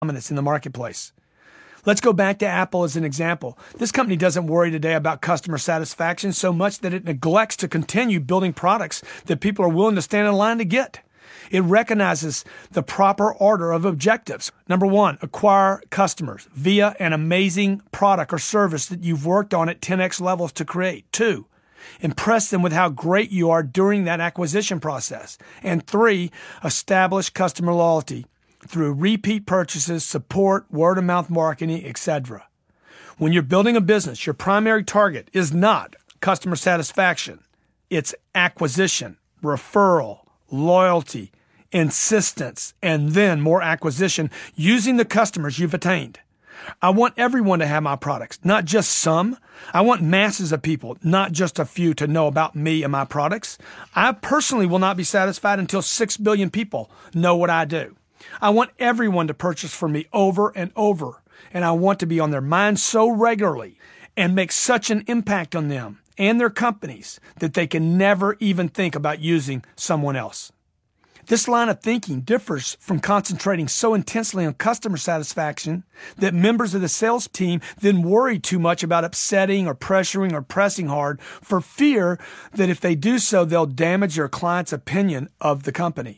dominance in the marketplace. Let's go back to Apple as an example. This company doesn't worry today about customer satisfaction so much that it neglects to continue building products that people are willing to stand in line to get. It recognizes the proper order of objectives. Number one, acquire customers via an amazing product or service that you've worked on at 10x levels to create. 2, impress them with how great you are during that acquisition process. And 3, establish customer loyalty through repeat purchases, support, word-of-mouth marketing, etc. When you're building a business, your primary target is not customer satisfaction. It's acquisition, referral, loyalty, insistence, and then more acquisition using the customers you've attained. I want everyone to have my products, not just some. I want masses of people, not just a few, to know about me and my products. I personally will not be satisfied until 6 billion people know what I do. I want everyone to purchase from me over and over, and I want to be on their minds so regularly and make such an impact on them and their companies that they can never even think about using someone else. This line of thinking differs from concentrating so intensely on customer satisfaction that members of the sales team then worry too much about upsetting or pressuring or pressing hard for fear that if they do so, they'll damage their client's opinion of the company.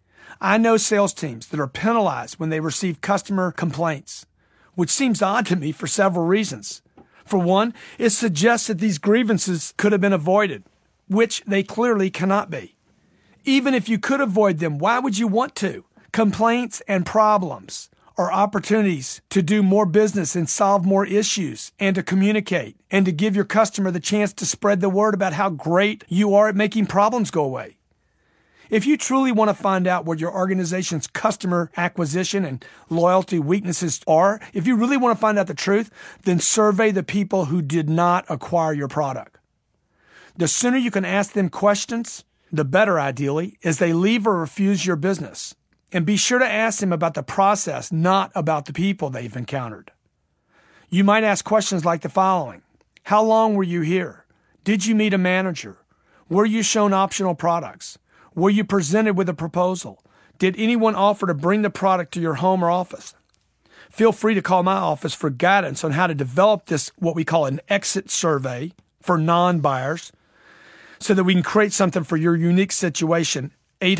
I know sales teams that are penalized when they receive customer complaints, which seems odd to me for several reasons. For one, it suggests that these grievances could have been avoided, which they clearly cannot be. Even if you could avoid them, why would you want to? Complaints and problems are opportunities to do more business and solve more issues and to communicate and to give your customer the chance to spread the word about how great you are at making problems go away. If you truly want to find out what your organization's customer acquisition and loyalty weaknesses are, if you really want to find out the truth, then survey the people who did not acquire your product. The sooner you can ask them questions, the better, ideally, as they leave or refuse your business. And be sure to ask them about the process, not about the people they've encountered. You might ask questions like the following. How long were you here? Did you meet a manager? Were you shown optional products? Were you presented with a proposal? Did anyone offer to bring the product to your home or office? Feel free to call my office for guidance on how to develop this, what we call an exit survey for non-buyers, so that we can create something for your unique situation.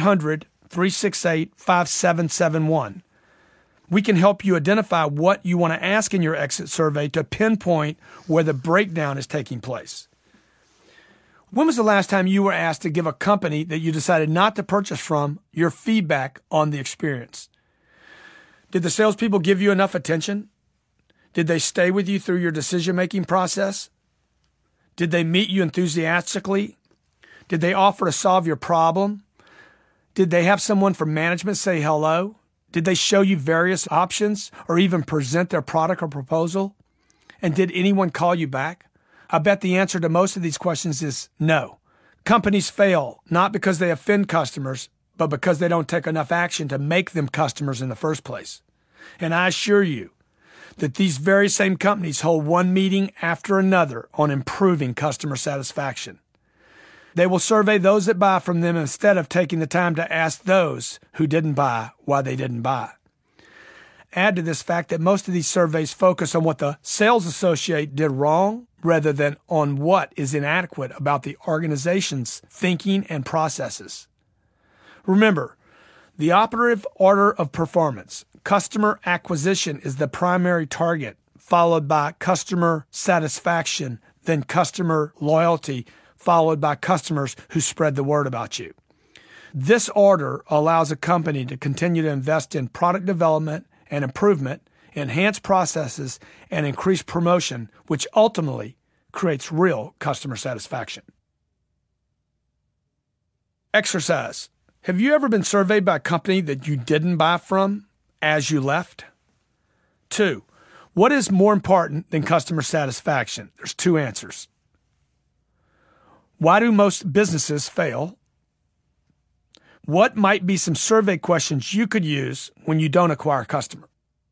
800-368-5771. We can help you identify what you want to ask in your exit survey to pinpoint where the breakdown is taking place. When was the last time you were asked to give a company that you decided not to purchase from your feedback on the experience? Did the salespeople give you enough attention? Did they stay with you through your decision-making process? Did they meet you enthusiastically? Did they offer to solve your problem? Did they have someone from management say hello? Did they show you various options or even present their product or proposal? And did anyone call you back? I bet the answer to most of these questions is no. Companies fail not because they offend customers, but because they don't take enough action to make them customers in the first place. And I assure you that these very same companies hold one meeting after another on improving customer satisfaction. They will survey those that buy from them instead of taking the time to ask those who didn't buy why they didn't buy. Add to this fact that most of these surveys focus on what the sales associate did wrong rather than on what is inadequate about the organization's thinking and processes. Remember, the operative order of performance, customer acquisition, is the primary target, followed by customer satisfaction, then customer loyalty, followed by customers who spread the word about you. This order allows a company to continue to invest in product development and improvement, enhance processes, and increase promotion, which ultimately creates real customer satisfaction. Exercise. Have you ever been surveyed by a company that you didn't buy from as you left? 2, what is more important than customer satisfaction? There's 2 answers. Why do most businesses fail? What might be some survey questions you could use when you don't acquire a customer?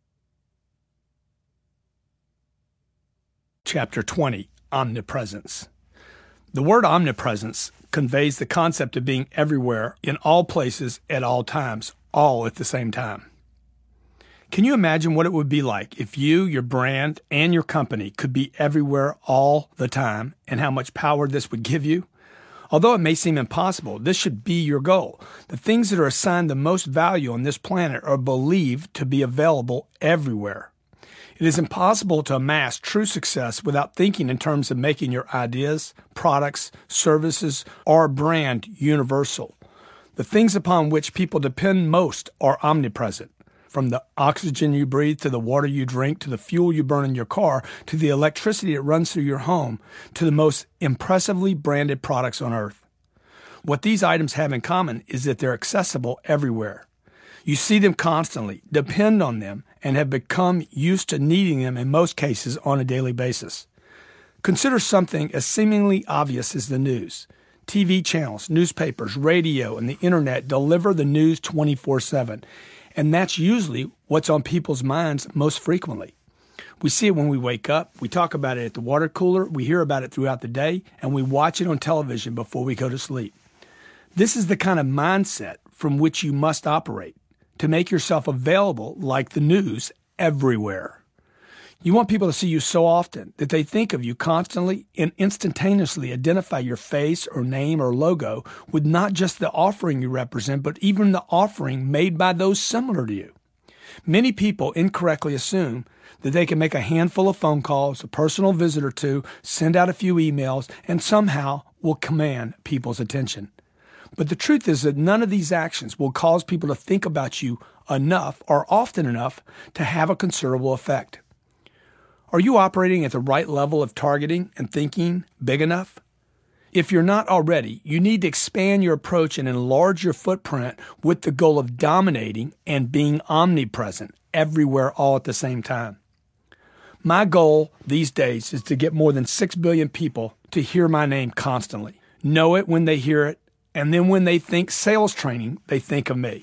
Chapter 20, Omnipresence. The word omnipresence conveys the concept of being everywhere, in all places, at all times, all at the same time. Can you imagine what it would be like if you, your brand, and your company could be everywhere all the time, and how much power this would give you? Although it may seem impossible, this should be your goal. The things that are assigned the most value on this planet are believed to be available everywhere. It is impossible to amass true success without thinking in terms of making your ideas, products, services, or brand universal. The things upon which people depend most are omnipresent. From the oxygen you breathe, to the water you drink, to the fuel you burn in your car, to the electricity that runs through your home, to the most impressively branded products on earth. What these items have in common is that they're accessible everywhere. You see them constantly, depend on them, and have become used to needing them in most cases on a daily basis. Consider something as seemingly obvious as the news. TV channels, newspapers, radio, and the internet deliver the news 24/7. And that's usually what's on people's minds most frequently. We see it when we wake up, we talk about it at the water cooler, we hear about it throughout the day, and we watch it on television before we go to sleep. This is the kind of mindset from which you must operate to make yourself available like the news everywhere. You want people to see you so often that they think of you constantly and instantaneously identify your face or name or logo with not just the offering you represent, but even the offering made by those similar to you. Many people incorrectly assume that they can make a handful of phone calls, a personal visit or two, send out a few emails, and somehow will command people's attention. But the truth is that none of these actions will cause people to think about you enough or often enough to have a considerable effect. Are you operating at the right level of targeting and thinking big enough? If you're not already, you need to expand your approach and enlarge your footprint with the goal of dominating and being omnipresent everywhere all at the same time. My goal these days is to get more than 6 billion people to hear my name constantly, know it when they hear it, and then when they think sales training, they think of me.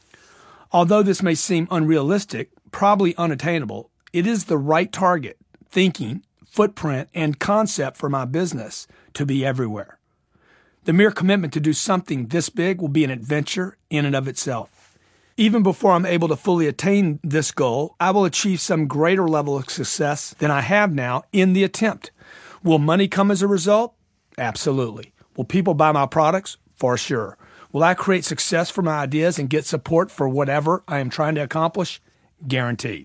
Although this may seem unrealistic, probably unattainable, it is the right target, thinking, footprint, and concept for my business to be everywhere. The mere commitment to do something this big will be an adventure in and of itself. Even before I'm able to fully attain this goal, I will achieve some greater level of success than I have now in the attempt. Will money come as a result? Absolutely. Will people buy my products? For sure. Will I create success for my ideas and get support for whatever I am trying to accomplish? Guaranteed.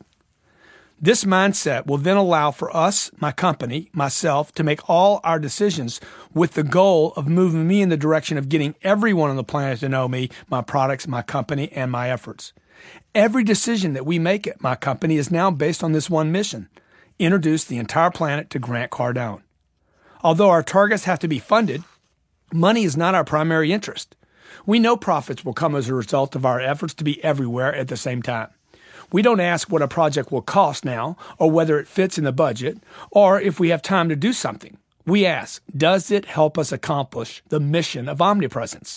This mindset will then allow for us, my company, myself, to make all our decisions with the goal of moving me in the direction of getting everyone on the planet to know me, my products, my company, and my efforts. Every decision that we make at my company is now based on this one mission: introduce the entire planet to Grant Cardone. Although our targets have to be funded, money is not our primary interest. We know profits will come as a result of our efforts to be everywhere at the same time. We don't ask what a project will cost now, or whether it fits in the budget, or if we have time to do something. We ask, does it help us accomplish the mission of omnipresence?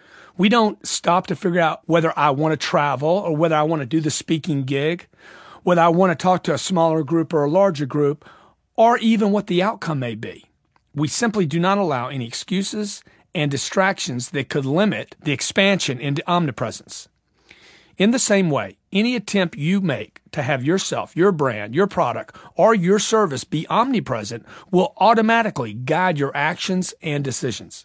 We don't stop to figure out whether I want to travel or whether I want to do the speaking gig, whether I want to talk to a smaller group or a larger group, or even what the outcome may be. We simply do not allow any excuses and distractions that could limit the expansion into omnipresence. In the same way, any attempt you make to have yourself, your brand, your product, or your service be omnipresent will automatically guide your actions and decisions.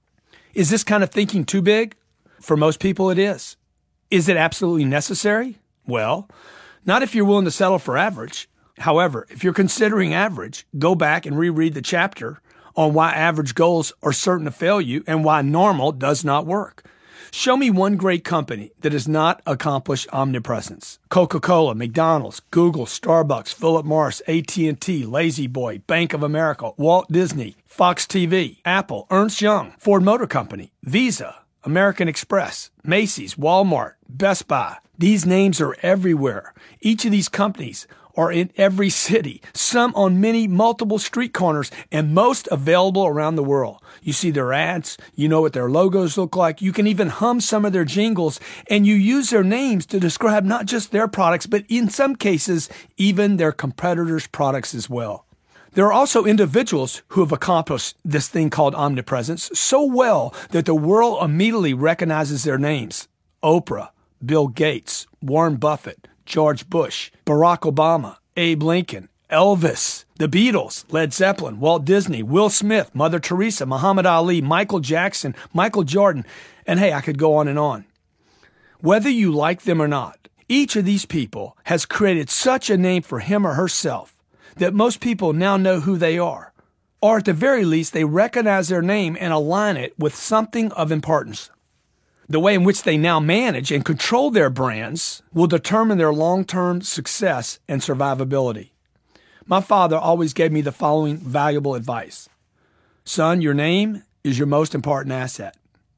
Is this kind of thinking too big? For most people, it is. Is it absolutely necessary? Well, not if you're willing to settle for average. However, if you're considering average, go back and reread the chapter on why average goals are certain to fail you and why normal does not work. Show me one great company that has not accomplished omnipresence. Coca-Cola, McDonald's, Google, Starbucks, Philip Morris, AT&T, La-Z-Boy, Bank of America, Walt Disney, Fox TV, Apple, Ernst Young, Ford Motor Company, Visa, American Express, Macy's, Walmart, Best Buy. These names are everywhere. Each of these companies are in every city, some on many multiple street corners, and most available around the world. You see their ads, you know what their logos look like, you can even hum some of their jingles, and you use their names to describe not just their products, but in some cases, even their competitors' products as well. There are also individuals who have accomplished this thing called omnipresence so well that the world immediately recognizes their names. Oprah, Bill Gates, Warren Buffett, George Bush, Barack Obama, Abe Lincoln, Elvis, the Beatles, Led Zeppelin, Walt Disney, Will Smith, Mother Teresa, Muhammad Ali, Michael Jackson, Michael Jordan, and hey, I could go on and on. Whether you like them or not, each of these people has created such a name for him or herself that most people now know who they are. Or at the very least, they recognize their name and align it with something of importance. The way in which they now manage and control their brands will determine their long-term success and survivability. My father always gave me the following valuable advice. Son, your name is your most important asset.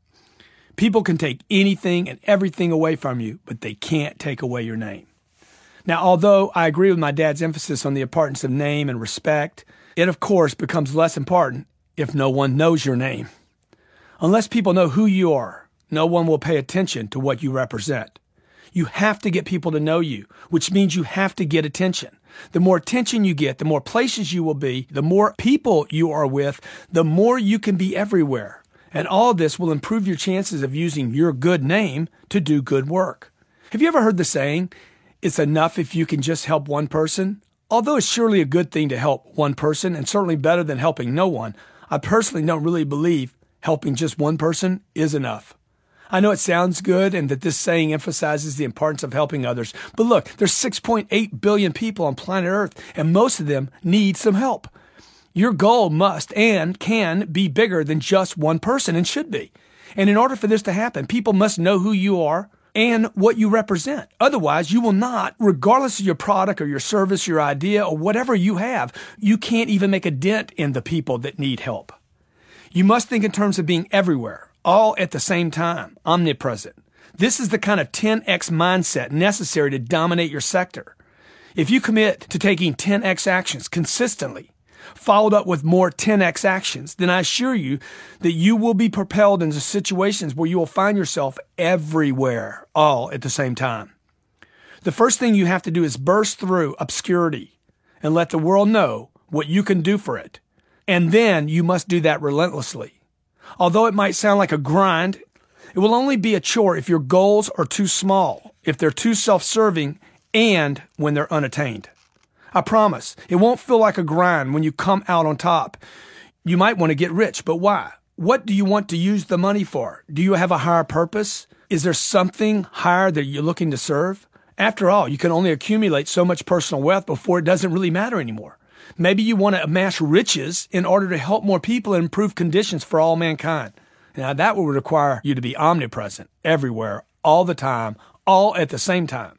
People can take anything and everything away from you, but they can't take away your name. Now, although I agree with my dad's emphasis on the importance of name and respect, it of course becomes less important if no one knows your name. Unless people know who you are, no one will pay attention to what you represent. You have to get people to know you, which means you have to get attention. The more attention you get, the more places you will be, the more people you are with, the more you can be everywhere. And all this will improve your chances of using your good name to do good work. Have you ever heard the saying, it's enough if you can just help one person? Although it's surely a good thing to help one person and certainly better than helping no one, I personally don't really believe helping just one person is enough. I know it sounds good and that this saying emphasizes the importance of helping others, but look, there's 6.8 billion people on planet Earth and most of them need some help. Your goal must and can be bigger than just one person and should be. And in order for this to happen, people must know who you are and what you represent. Otherwise, you will not, regardless of your product or your service, your idea, or whatever you have, you can't even make a dent in the people that need help. You must think in terms of being everywhere, all at the same time, omnipresent. This is the kind of 10x mindset necessary to dominate your sector. If you commit to taking 10x actions consistently, followed up with more 10x actions, then I assure you that you will be propelled into situations where you will find yourself everywhere, all at the same time. The first thing you have to do is burst through obscurity and let the world know what you can do for it. And then you must do that relentlessly. Although it might sound like a grind, it will only be a chore if your goals are too small, if they're too self-serving, and when they're unattained. I promise, it won't feel like a grind when you come out on top. You might want to get rich, but why? What do you want to use the money for? Do you have a higher purpose? Is there something higher that you're looking to serve? After all, you can only accumulate so much personal wealth before it doesn't really matter anymore. Maybe you want to amass riches in order to help more people and improve conditions for all mankind. Now, that will require you to be omnipresent, everywhere, all the time, all at the same time.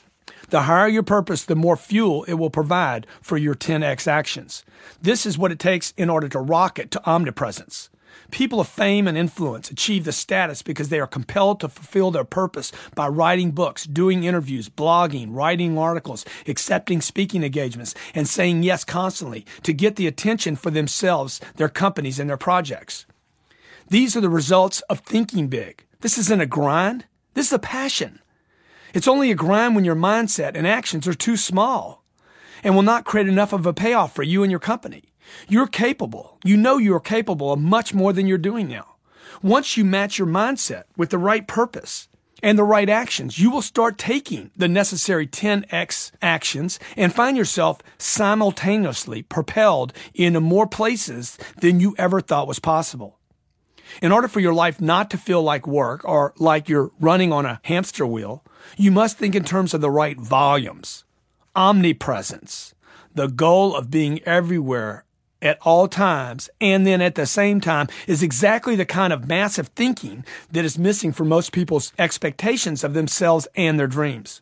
The higher your purpose, the more fuel it will provide for your 10x actions. This is what it takes in order to rocket to omnipresence. People of fame and influence achieve the status because they are compelled to fulfill their purpose by writing books, doing interviews, blogging, writing articles, accepting speaking engagements, and saying yes constantly to get the attention for themselves, their companies, and their projects. These are the results of thinking big. This isn't a grind. This is a passion. It's only a grind when your mindset and actions are too small and will not create enough of a payoff for you and your company. You're capable. You know you're capable of much more than you're doing now. Once you match your mindset with the right purpose and the right actions, you will start taking the necessary 10x actions and find yourself simultaneously propelled into more places than you ever thought was possible. In order for your life not to feel like work or like you're running on a hamster wheel, you must think in terms of the right volumes. Omnipresence, the goal of being everywhere at all times and then at the same time, is exactly the kind of massive thinking that is missing for most people's expectations of themselves and their dreams.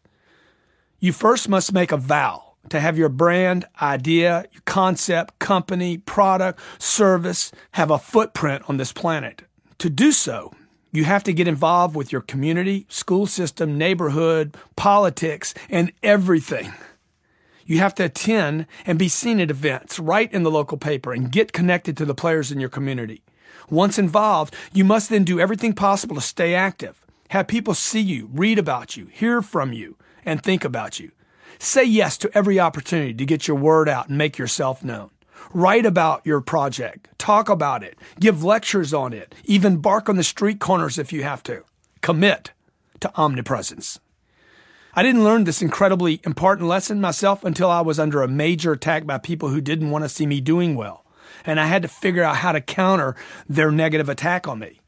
You first must make a vow to have your brand, idea, concept, company, product, service have a footprint on this planet. To do so, you have to get involved with your community, school system, neighborhood, politics, and everything. You have to attend and be seen at events, write in the local paper, and get connected to the players in your community. Once involved, you must then do everything possible to stay active. Have people see you, read about you, hear from you, and think about you. Say yes to every opportunity to get your word out and make yourself known. Write about your project. Talk about it. Give lectures on it. Even bark on the street corners if you have to. Commit to omnipresence. I didn't learn this incredibly important lesson myself until I was under a major attack by people who didn't want to see me doing well, and I had to figure out how to counter their negative attack on me.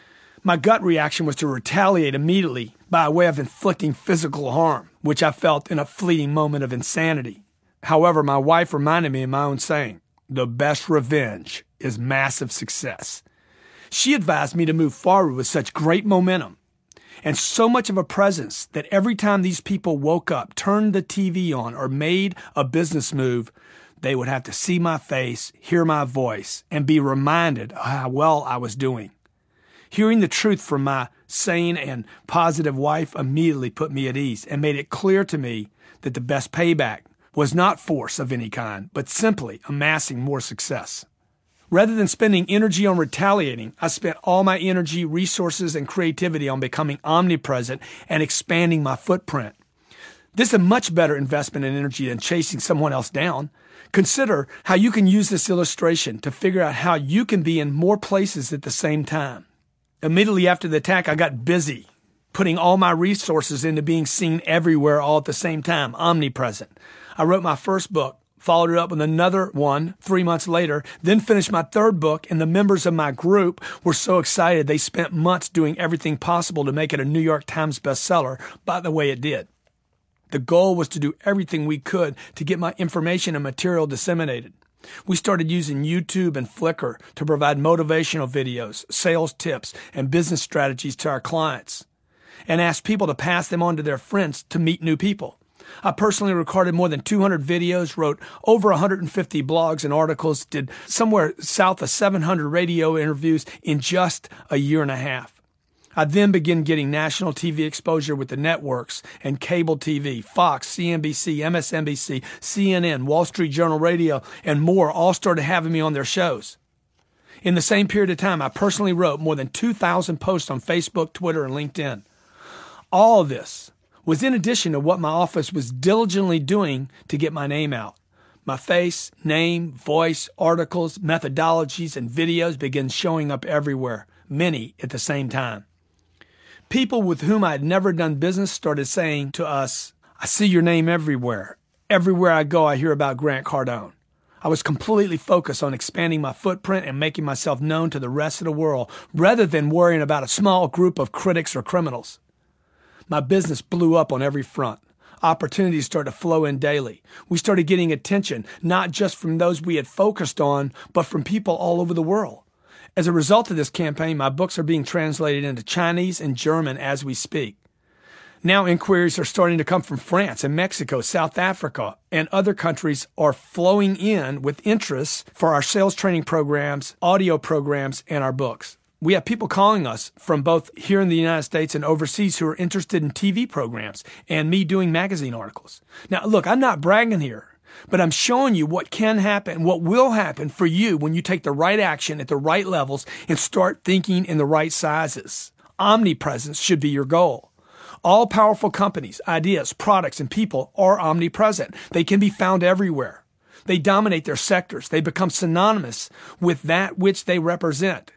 My gut reaction was to retaliate immediately by way of inflicting physical harm, which I felt in a fleeting moment of insanity. However, my wife reminded me of my own saying, "The best revenge is massive success." She advised me to move forward with such great momentum and so much of a presence that every time these people woke up, turned the TV on, or made a business move, they would have to see my face, hear my voice, and be reminded of how well I was doing. Hearing the truth from my sane and positive wife immediately put me at ease and made it clear to me that the best payback was not force of any kind, but simply amassing more success. Rather than spending energy on retaliating, I spent all my energy, resources, and creativity on becoming omnipresent and expanding my footprint. This is a much better investment in energy than chasing someone else down. Consider how you can use this illustration to figure out how you can be in more places at the same time. Immediately after the attack, I got busy, putting all my resources into being seen everywhere all at the same time, omnipresent. I wrote my first book, followed it up with another one 3 months later, then finished my third book, and the members of my group were so excited they spent months doing everything possible to make it a New York Times bestseller. By the way, it did. The goal was to do everything we could to get my information and material disseminated. We started using YouTube and Flickr to provide motivational videos, sales tips, and business strategies to our clients, and asked people to pass them on to their friends to meet new people. I personally recorded more than 200 videos, wrote over 150 blogs and articles, did somewhere south of 700 radio interviews in just a year and a half. I then began getting national TV exposure with the networks and cable TV, Fox, CNBC, MSNBC, CNN, Wall Street Journal Radio, and more all started having me on their shows. In the same period of time, I personally wrote more than 2,000 posts on Facebook, Twitter, and LinkedIn. All of this was in addition to what my office was diligently doing to get my name out. My face, name, voice, articles, methodologies, and videos began showing up everywhere, many at the same time. People with whom I had never done business started saying to us, "I see your name everywhere. Everywhere I go, I hear about Grant Cardone." I was completely focused on expanding my footprint and making myself known to the rest of the world, rather than worrying about a small group of critics or criminals. My business blew up on every front. Opportunities started to flow in daily. We started getting attention, not just from those we had focused on, but from people all over the world. As a result of this campaign, my books are being translated into Chinese and German as we speak. Now inquiries are starting to come from France and Mexico, South Africa, and other countries are flowing in with interest for our sales training programs, audio programs, and our books. We have people calling us from both here in the United States and overseas who are interested in TV programs and me doing magazine articles. Now, look, I'm not bragging here, but I'm showing you what can happen, what will happen for you when you take the right action at the right levels and start thinking in the right sizes. Omnipresence should be your goal. All powerful companies, ideas, products, and people are omnipresent. They can be found everywhere. They dominate their sectors. They become synonymous with that which they represent.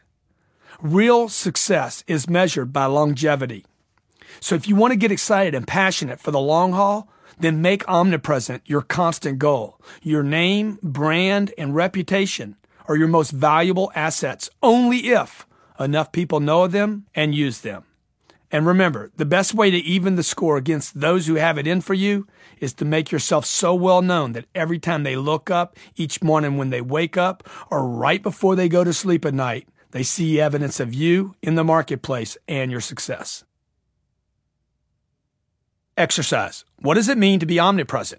Real success is measured by longevity. So if you want to get excited and passionate for the long haul, then make omnipresent your constant goal. Your name, brand, and reputation are your most valuable assets only if enough people know them and use them. And remember, the best way to even the score against those who have it in for you is to make yourself so well known that every time they look up each morning when they wake up or right before they go to sleep at night, they see evidence of you in the marketplace and your success. Exercise. What does it mean to be omnipresent?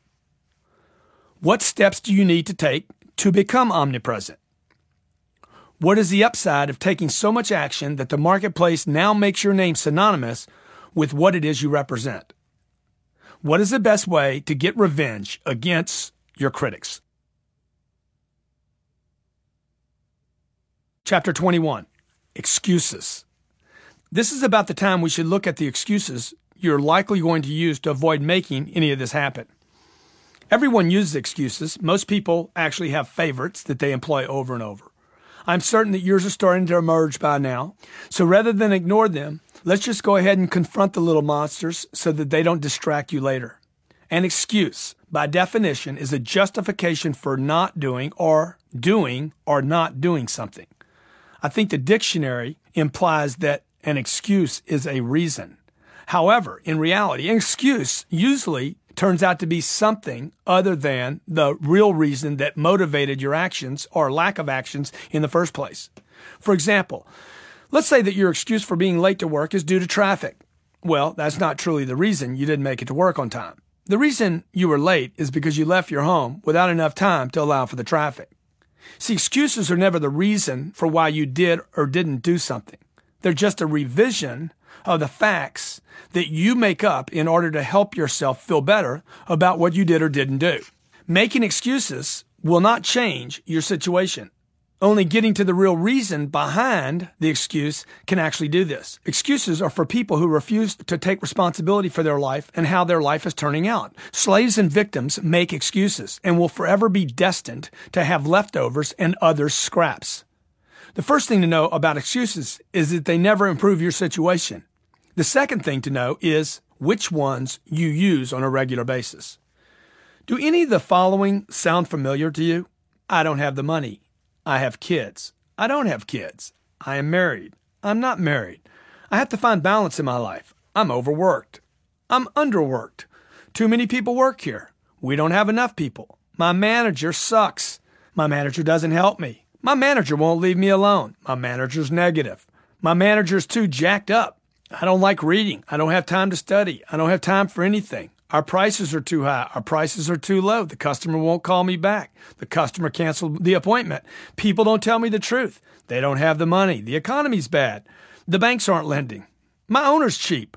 What steps do you need to take to become omnipresent? What is the upside of taking so much action that the marketplace now makes your name synonymous with what it is you represent? What is the best way to get revenge against your critics? Chapter 21, Excuses. This is about the time we should look at the excuses you're likely going to use to avoid making any of this happen. Everyone uses excuses. Most people actually have favorites that they employ over and over. I'm certain that yours are starting to emerge by now. So rather than ignore them, Let's just go ahead and confront the little monsters so that they don't distract you later. An excuse, by definition, is a justification for not doing or not doing something. I think the dictionary implies that an excuse is a reason. However, in reality, an excuse usually turns out to be something other than the real reason that motivated your actions or lack of actions in the first place. For example, let's say that your excuse for being late to work is due to traffic. Well, that's not truly the reason you didn't make it to work on time. The reason you were late is because you left your home without enough time to allow for the traffic. See, excuses are never the reason for why you did or didn't do something. They're just a revision of the facts that you make up in order to help yourself feel better about what you did or didn't do. Making excuses will not change your situation. Only getting to the real reason behind the excuse can actually do this. Excuses are for people who refuse to take responsibility for their life and how their life is turning out. Slaves and victims make excuses and will forever be destined to have leftovers and others' scraps. The first thing to know about excuses is that they never improve your situation. The second thing to know is which ones you use on a regular basis. Do any of the following sound familiar to you? I don't have the money. I have kids. I don't have kids. I am married. I'm not married. I have to find balance in my life. I'm overworked. I'm underworked. Too many people work here. We don't have enough people. My manager sucks. My manager doesn't help me. My manager won't leave me alone. My manager's negative. My manager's too jacked up. I don't like reading. I don't have time to study. I don't have time for anything. Our prices are too high. Our prices are too low. The customer won't call me back. The customer canceled the appointment. People don't tell me the truth. They don't have the money. The economy's bad. The banks aren't lending. My owner's cheap.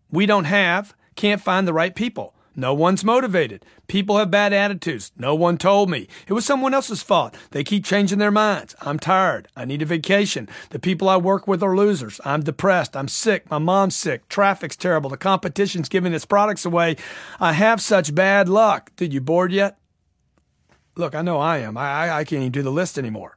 Can't find the right people. No one's motivated. People have bad attitudes. No one told me. It was someone else's fault. They keep changing their minds. I'm tired. I need a vacation. The people I work with are losers. I'm depressed. I'm sick. My mom's sick. Traffic's terrible. The competition's giving its products away. I have such bad luck. Did you bored yet? Look, I know I am. I can't even do the list anymore.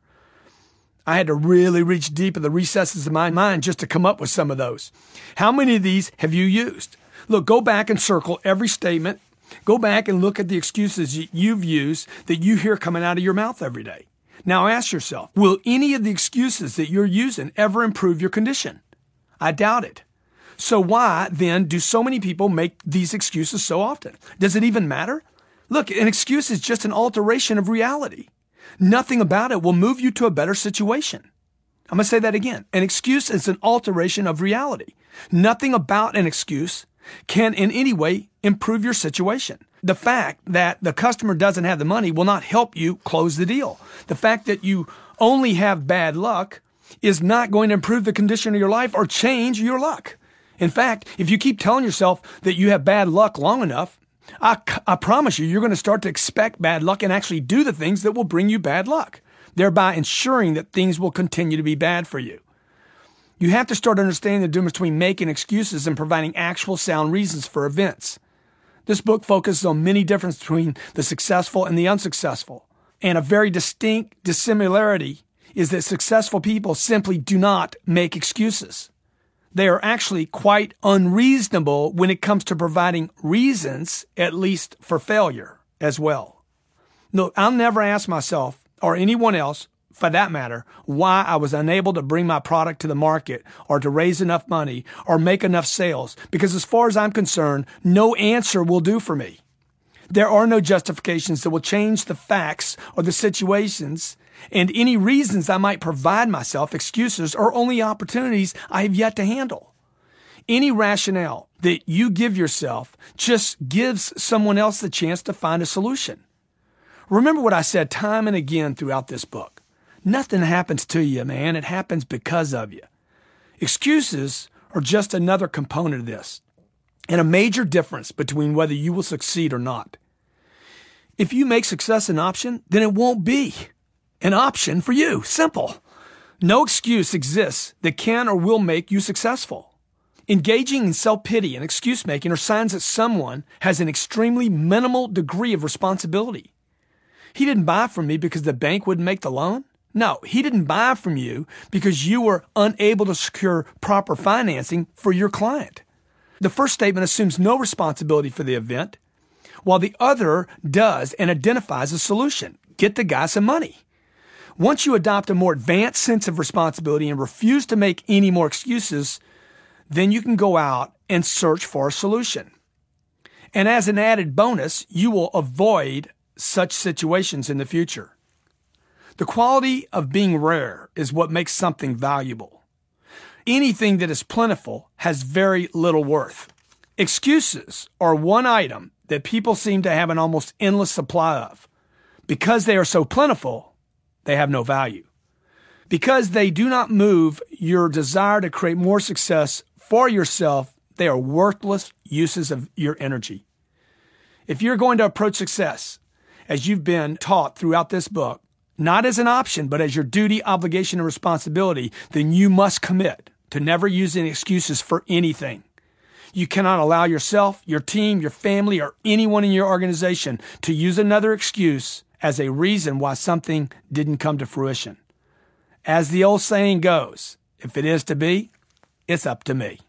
I had to really reach deep in the recesses of my mind just to come up with some of those. How many of these have you used? Look, go back and circle every statement. Go back and look at the excuses you've used that you hear coming out of your mouth every day. Now ask yourself, will any of the excuses that you're using ever improve your condition? I doubt it. So why then do so many people make these excuses so often? Does it even matter? Look, an excuse is just an alteration of reality. Nothing about it will move you to a better situation. I'm going to say that again. An excuse is an alteration of reality. Nothing about an excuse can in any way improve your situation. The fact that the customer doesn't have the money will not help you close the deal. The fact that you only have bad luck is not going to improve the condition of your life or change your luck. In fact, if you keep telling yourself that you have bad luck long enough, I promise you, you're going to start to expect bad luck and actually do the things that will bring you bad luck, thereby ensuring that things will continue to be bad for you. You have to start understanding the difference between making excuses and providing actual sound reasons for events. This book focuses on many differences between the successful and the unsuccessful. And a very distinct dissimilarity is that successful people simply do not make excuses. They are actually quite unreasonable when it comes to providing reasons, at least for failure as well. Look, I'll never ask myself or anyone else, for that matter, why I was unable to bring my product to the market or to raise enough money or make enough sales, because as far as I'm concerned, no answer will do for me. There are no justifications that will change the facts or the situations, and any reasons I might provide myself, excuses, are only opportunities I have yet to handle. Any rationale that you give yourself just gives someone else the chance to find a solution. Remember what I said time and again throughout this book. Nothing happens to you, man. It happens because of you. Excuses are just another component of this, and a major difference between whether you will succeed or not. If you make success an option, then it won't be an option for you. Simple. No excuse exists that can or will make you successful. Engaging in self-pity and excuse-making are signs that someone has an extremely minimal degree of responsibility. He didn't buy from me because the bank wouldn't make the loan. No, he didn't buy from you because you were unable to secure proper financing for your client. The first statement assumes no responsibility for the event, while the other does and identifies a solution. Get the guy some money. Once you adopt a more advanced sense of responsibility and refuse to make any more excuses, then you can go out and search for a solution. And as an added bonus, you will avoid such situations in the future. The quality of being rare is what makes something valuable. Anything that is plentiful has very little worth. Excuses are one item that people seem to have an almost endless supply of. Because they are so plentiful, they have no value. Because they do not move your desire to create more success for yourself, they are worthless uses of your energy. If you're going to approach success, as you've been taught throughout this book, not as an option, but as your duty, obligation, and responsibility, then you must commit to never using excuses for anything. You cannot allow yourself, your team, your family, or anyone in your organization to use another excuse as a reason why something didn't come to fruition. As the old saying goes, if it is to be, it's up to me.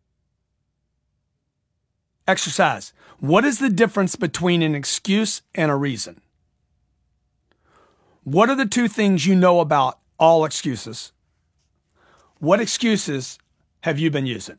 Exercise. What is the difference between an excuse and a reason? What are the two things you know about all excuses? What excuses have you been using?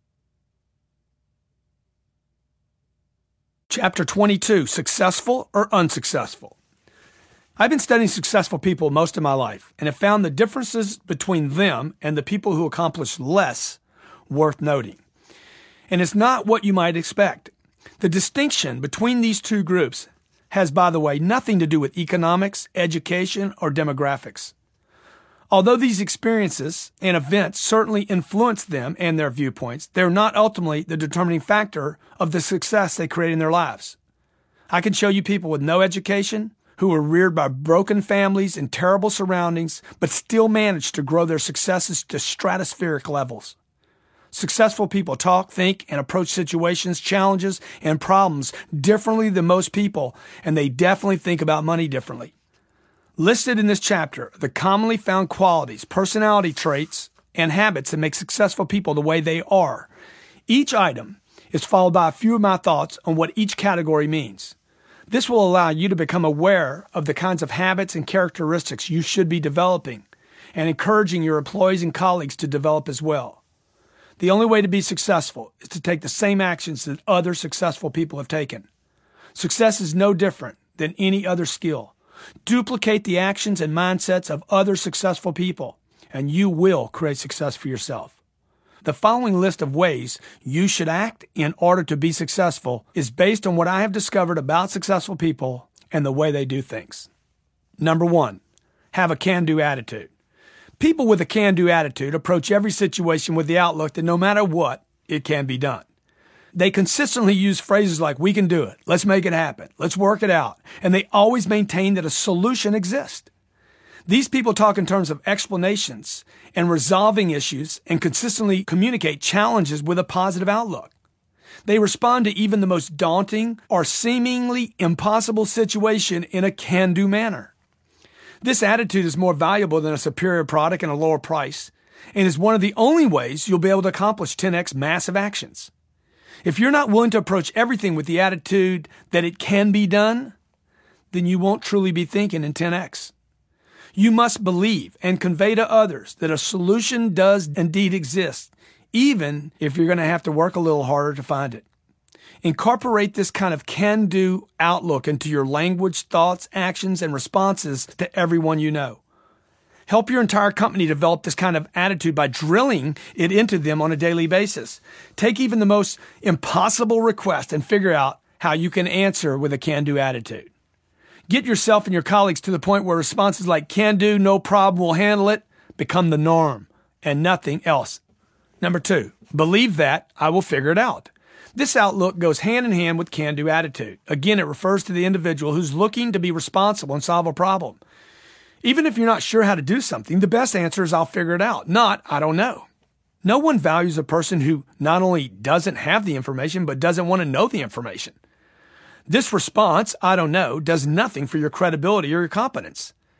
Chapter 22, Successful or Unsuccessful? I've been studying successful people most of my life and have found the differences between them and the people who accomplish less worth noting. And it's not what you might expect. The distinction between these two groups has, by the way, nothing to do with economics, education, or demographics. Although these experiences and events certainly influence them and their viewpoints, they're not ultimately the determining factor of the success they create in their lives. I can show you people with no education who were reared by broken families and terrible surroundings, but still managed to grow their successes to stratospheric levels. Successful people talk, think, and approach situations, challenges, and problems differently than most people, and they definitely think about money differently. Listed in this chapter are the commonly found qualities, personality traits, and habits that make successful people the way they are. Each item is followed by a few of my thoughts on what each category means. This will allow you to become aware of the kinds of habits and characteristics you should be developing and encouraging your employees and colleagues to develop as well. The only way to be successful is to take the same actions that other successful people have taken. Success is no different than any other skill. Duplicate the actions and mindsets of other successful people, and you will create success for yourself. The following list of ways you should act in order to be successful is based on what I have discovered about successful people and the way they do things. Number 1, have a can-do attitude. People with a can-do attitude approach every situation with the outlook that no matter what, it can be done. They consistently use phrases like, we can do it, let's make it happen, let's work it out, and they always maintain that a solution exists. These people talk in terms of explanations and resolving issues and consistently communicate challenges with a positive outlook. They respond to even the most daunting or seemingly impossible situation in a can-do manner. This attitude is more valuable than a superior product and a lower price, and is one of the only ways you'll be able to accomplish 10x massive actions. If you're not willing to approach everything with the attitude that it can be done, then you won't truly be thinking in 10x. You must believe and convey to others that a solution does indeed exist, even if you're going to have to work a little harder to find it. Incorporate this kind of can-do outlook into your language, thoughts, actions, and responses to everyone you know. Help your entire company develop this kind of attitude by drilling it into them on a daily basis. Take even the most impossible request and figure out how you can answer with a can-do attitude. Get yourself and your colleagues to the point where responses like can do, no problem, we'll handle it, become the norm and nothing else. Number 2, believe that I will figure it out. This outlook goes hand in hand with can-do attitude. Again, it refers to the individual who's looking to be responsible and solve a problem. Even if you're not sure how to do something, the best answer is I'll figure it out, not I don't know. No one values a person who not only doesn't have the information, but doesn't want to know the information. This response, I don't know, does nothing for your credibility or your competence.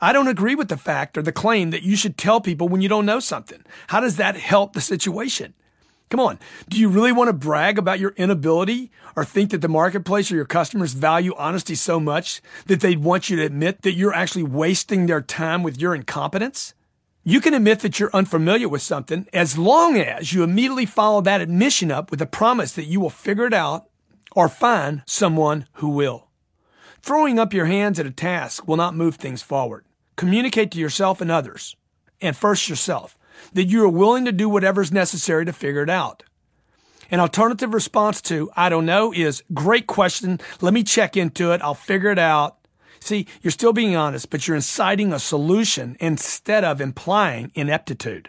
I don't agree with the fact or the claim that you should tell people when you don't know something. How does that help the situation? Come on. Do you really want to brag about your inability or think that the marketplace or your customers value honesty so much that they'd want you to admit that you're actually wasting their time with your incompetence? You can admit that you're unfamiliar with something as long as you immediately follow that admission up with a promise that you will figure it out or find someone who will. Throwing up your hands at a task will not move things forward. Communicate to yourself and others, and first yourself, that you are willing to do whatever is necessary to figure it out. An alternative response to, I don't know, is, great question, let me check into it, I'll figure it out. See, you're still being honest, but you're inciting a solution instead of implying ineptitude.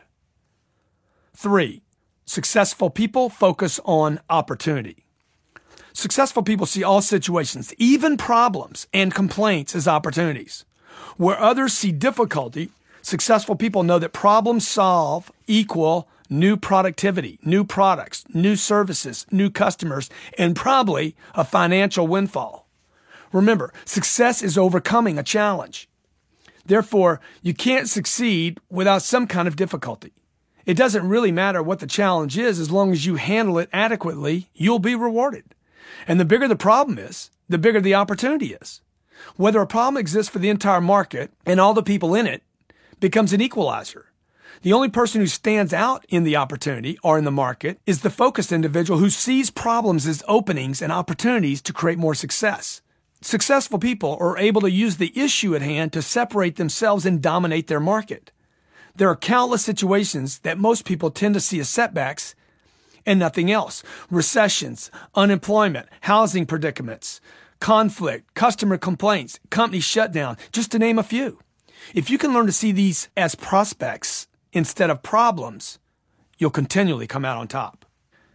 3, successful people focus on opportunity. Successful people see all situations, even problems and complaints, as opportunities. Where others see difficulty, successful people know that problems solve equal new productivity, new products, new services, new customers, and probably a financial windfall. Remember, success is overcoming a challenge. Therefore, you can't succeed without some kind of difficulty. It doesn't really matter what the challenge is, as long as you handle it adequately, you'll be rewarded. And the bigger the problem is, the bigger the opportunity is. Whether a problem exists for the entire market and all the people in it becomes an equalizer. The only person who stands out in the opportunity or in the market is the focused individual who sees problems as openings and opportunities to create more success. Successful people are able to use the issue at hand to separate themselves and dominate their market. There are countless situations that most people tend to see as setbacks and nothing else. Recessions, unemployment, housing predicaments, conflict, customer complaints, company shutdown, just to name a few. If you can learn to see these as prospects instead of problems, you'll continually come out on top.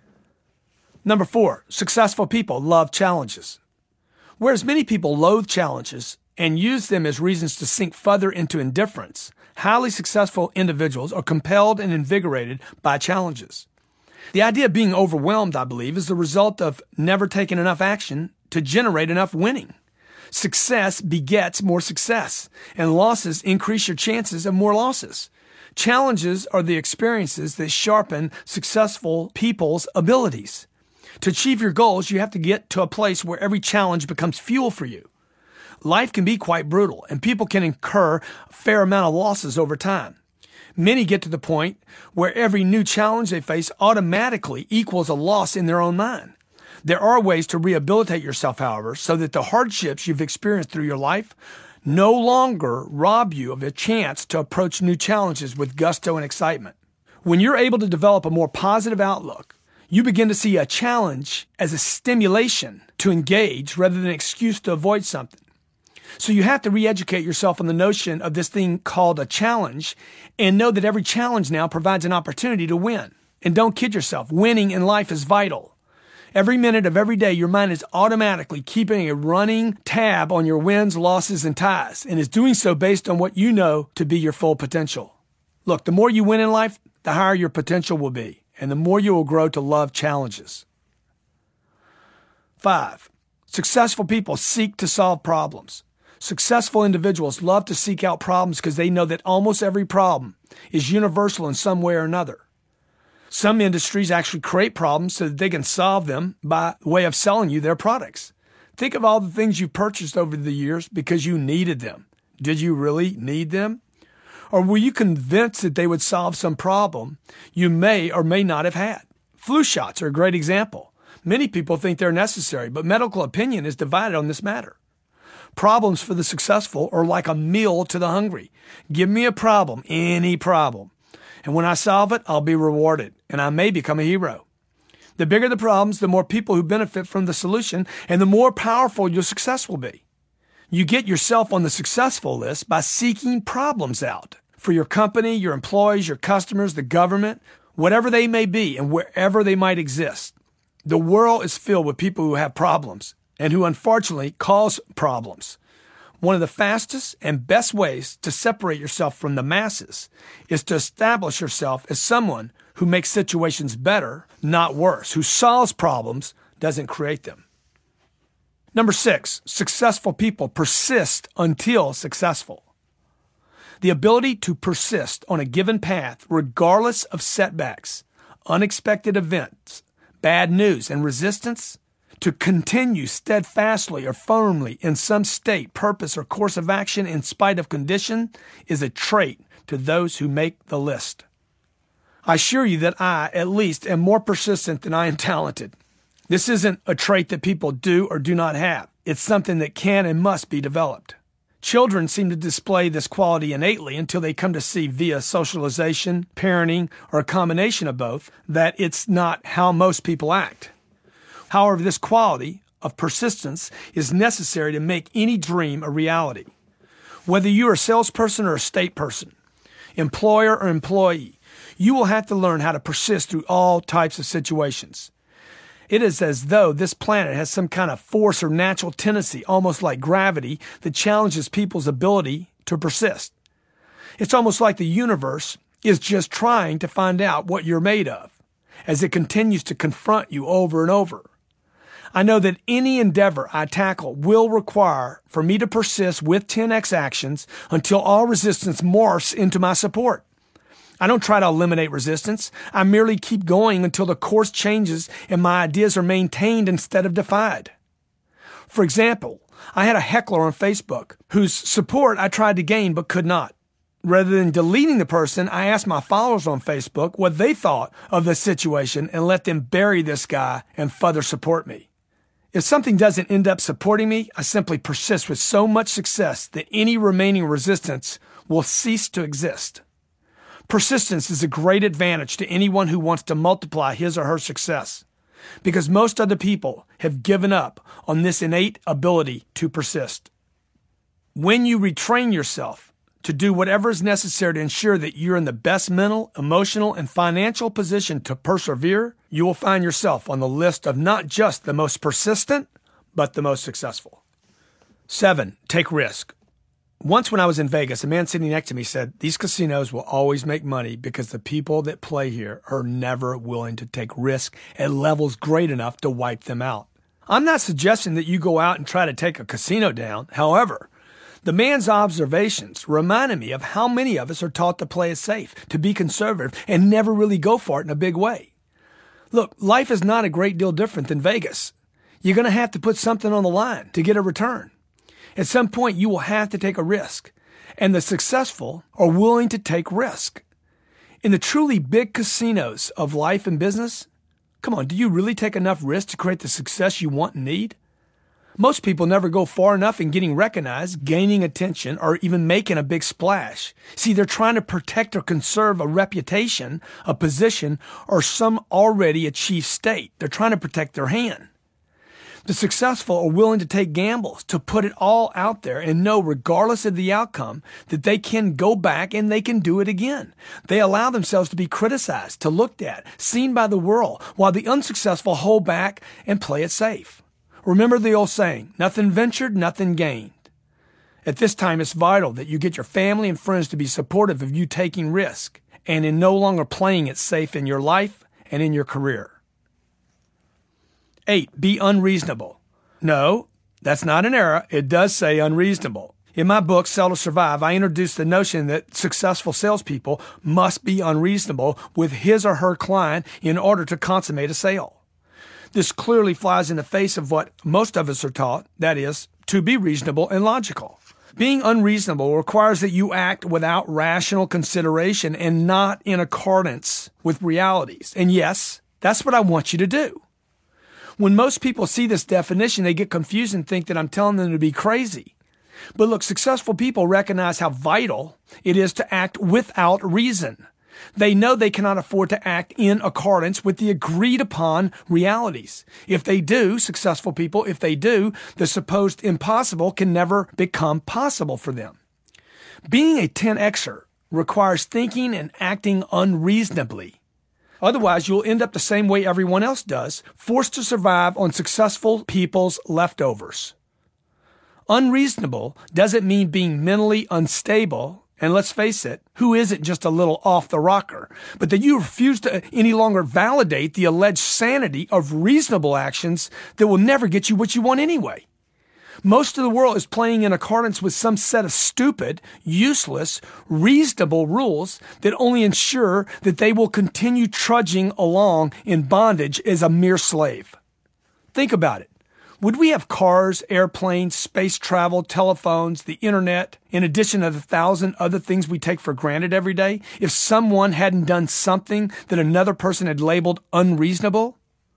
Number 4, successful people love challenges. Whereas many people loathe challenges and use them as reasons to sink further into indifference, highly successful individuals are compelled and invigorated by challenges. The idea of being overwhelmed, I believe, is the result of never taking enough action to generate enough winning. Success begets more success, and losses increase your chances of more losses. Challenges are the experiences that sharpen successful people's abilities. To achieve your goals, you have to get to a place where every challenge becomes fuel for you. Life can be quite brutal, and people can incur a fair amount of losses over time. Many get to the point where every new challenge they face automatically equals a loss in their own mind. There are ways to rehabilitate yourself, however, so that the hardships you've experienced through your life no longer rob you of a chance to approach new challenges with gusto and excitement. When you're able to develop a more positive outlook, you begin to see a challenge as a stimulation to engage rather than an excuse to avoid something. So you have to re-educate yourself on the notion of this thing called a challenge and know that every challenge now provides an opportunity to win. And don't kid yourself, winning in life is vital. Every minute of every day, your mind is automatically keeping a running tab on your wins, losses, and ties, and is doing so based on what you know to be your full potential. Look, the more you win in life, the higher your potential will be, and the more you will grow to love challenges. 5, successful people seek to solve problems. Successful individuals love to seek out problems because they know that almost every problem is universal in some way or another. Some industries actually create problems so that they can solve them by way of selling you their products. Think of all the things you've purchased over the years because you needed them. Did you really need them? Or were you convinced that they would solve some problem you may or may not have had? Flu shots are a great example. Many people think they're necessary, but medical opinion is divided on this matter. Problems for the successful are like a meal to the hungry. Give me a problem, any problem. And when I solve it, I'll be rewarded, and I may become a hero. The bigger the problems, the more people who benefit from the solution, and the more powerful your success will be. You get yourself on the successful list by seeking problems out for your company, your employees, your customers, the government, whatever they may be and wherever they might exist. The world is filled with people who have problems and who unfortunately cause problems. One of the fastest and best ways to separate yourself from the masses is to establish yourself as someone who makes situations better, not worse, who solves problems, doesn't create them. Number 6, successful people persist until successful. The ability to persist on a given path regardless of setbacks, unexpected events, bad news, and resistance, to continue steadfastly or firmly in some state, purpose, or course of action in spite of condition is a trait to those who make the list. I assure you that I, at least, am more persistent than I am talented. This isn't a trait that people do or do not have. It's something that can and must be developed. Children seem to display this quality innately until they come to see via socialization, parenting, or a combination of both that it's not how most people act. However, this quality of persistence is necessary to make any dream a reality. Whether you're a salesperson or a state person, employer or employee, you will have to learn how to persist through all types of situations. It is as though this planet has some kind of force or natural tendency, almost like gravity, that challenges people's ability to persist. It's almost like the universe is just trying to find out what you're made of, as it continues to confront you over and over. I know that any endeavor I tackle will require for me to persist with 10x actions until all resistance morphs into my support. I don't try to eliminate resistance. I merely keep going until the course changes and my ideas are maintained instead of defied. For example, I had a heckler on Facebook whose support I tried to gain but could not. Rather than deleting the person, I asked my followers on Facebook what they thought of the situation and let them bury this guy and further support me. If something doesn't end up supporting me, I simply persist with so much success that any remaining resistance will cease to exist. Persistence is a great advantage to anyone who wants to multiply his or her success, because most other people have given up on this innate ability to persist. When you retrain yourself to do whatever is necessary to ensure that you're in the best mental, emotional, and financial position to persevere, you will find yourself on the list of not just the most persistent, but the most successful. 7, take risk. Once when I was in Vegas, a man sitting next to me said, "These casinos will always make money because the people that play here are never willing to take risk at levels great enough to wipe them out." I'm not suggesting that you go out and try to take a casino down. However, the man's observations reminded me of how many of us are taught to play it safe, to be conservative, and never really go for it in a big way. Look, life is not a great deal different than Vegas. You're going to have to put something on the line to get a return. At some point, you will have to take a risk, and the successful are willing to take risk. In the truly big casinos of life and business, come on, do you really take enough risk to create the success you want and need? Most people never go far enough in getting recognized, gaining attention, or even making a big splash. See, they're trying to protect or conserve a reputation, a position, or some already achieved state. They're trying to protect their hand. The successful are willing to take gambles, to put it all out there and know, regardless of the outcome, that they can go back and they can do it again. They allow themselves to be criticized, to looked at, seen by the world, while the unsuccessful hold back and play it safe. Remember the old saying, nothing ventured, nothing gained. At this time, it's vital that you get your family and friends to be supportive of you taking risk and in no longer playing it safe in your life and in your career. 8, be unreasonable. No, that's not an error. It does say unreasonable. In my book, Sell to Survive, I introduced the notion that successful salespeople must be unreasonable with his or her client in order to consummate a sale. This clearly flies in the face of what most of us are taught, that is, to be reasonable and logical. Being unreasonable requires that you act without rational consideration and not in accordance with realities. And yes, that's what I want you to do. When most people see this definition, they get confused and think that I'm telling them to be crazy. But look, successful people recognize how vital it is to act without reason. They know they cannot afford to act in accordance with the agreed upon realities. If they do, successful people, if they do, the supposed impossible can never become possible for them. Being a 10Xer requires thinking and acting unreasonably. Otherwise, you'll end up the same way everyone else does, forced to survive on successful people's leftovers. Unreasonable doesn't mean being mentally unstable. And let's face it, who isn't just a little off the rocker? But that you refuse to any longer validate the alleged sanity of reasonable actions that will never get you what you want anyway. Most of the world is playing in accordance with some set of stupid, useless, reasonable rules that only ensure that they will continue trudging along in bondage as a mere slave. Think about it. Would we have cars, airplanes, space travel, telephones, the internet, in addition to the 1,000 other things we take for granted every day, if someone hadn't done something that another person had labeled unreasonable?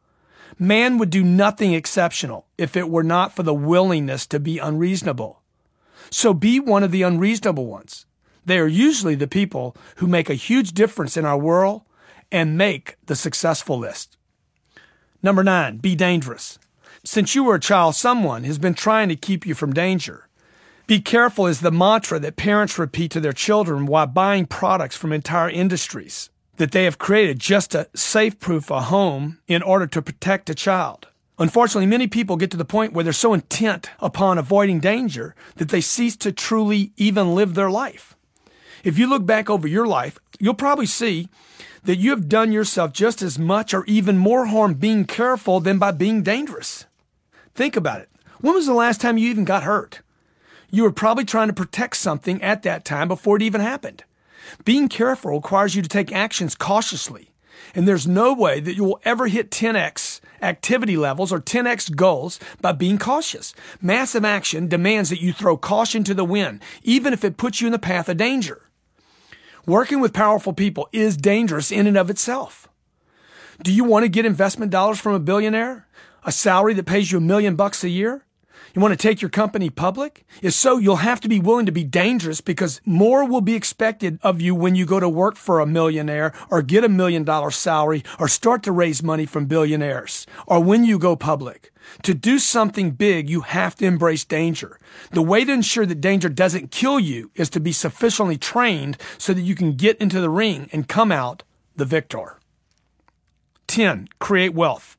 Man would do nothing exceptional if it were not for the willingness to be unreasonable. So be one of the unreasonable ones. They are usually the people who make a huge difference in our world and make the successful list. Number 9, be dangerous. Since you were a child, someone has been trying to keep you from danger. Be careful is the mantra that parents repeat to their children while buying products from entire industries that they have created just to safe-proof a home in order to protect a child. Unfortunately, many people get to the point where they're so intent upon avoiding danger that they cease to truly even live their life. If you look back over your life, you'll probably see that you have done yourself just as much or even more harm being careful than by being dangerous. Think about it. When was the last time you even got hurt? You were probably trying to protect something at that time before it even happened. Being careful requires you to take actions cautiously, and there's no way that you will ever hit 10x activity levels or 10x goals by being cautious. Massive action demands that you throw caution to the wind, even if it puts you in the path of danger. Working with powerful people is dangerous in and of itself. Do you want to get investment dollars from a billionaire? A salary that pays you $1 million a year? You want to take your company public? If so, you'll have to be willing to be dangerous because more will be expected of you when you go to work for a millionaire or get $1 million salary or start to raise money from billionaires or when you go public. To do something big, you have to embrace danger. The way to ensure that danger doesn't kill you is to be sufficiently trained so that you can get into the ring and come out the victor. 10. Create wealth.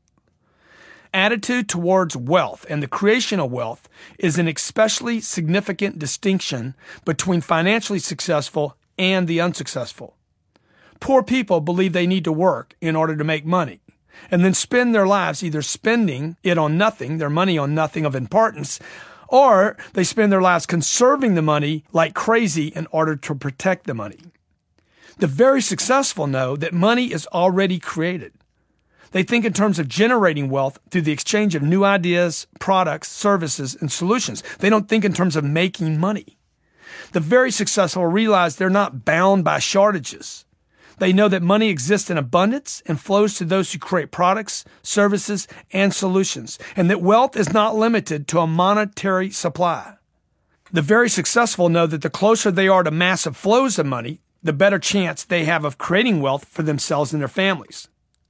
Attitude towards wealth and the creation of wealth is an especially significant distinction between financially successful and the unsuccessful. Poor people believe they need to work in order to make money and then spend their lives either spending it on nothing, their money on nothing of importance, or they spend their lives conserving the money like crazy in order to protect the money. The very successful know that money is already created. They think in terms of generating wealth through the exchange of new ideas, products, services, and solutions. They don't think in terms of making money. The very successful realize they're not bound by shortages. They know that money exists in abundance and flows to those who create products, services, and solutions, and that wealth is not limited to a monetary supply. The very successful know that the closer they are to massive flows of money, the better chance they have of creating wealth for themselves and their families.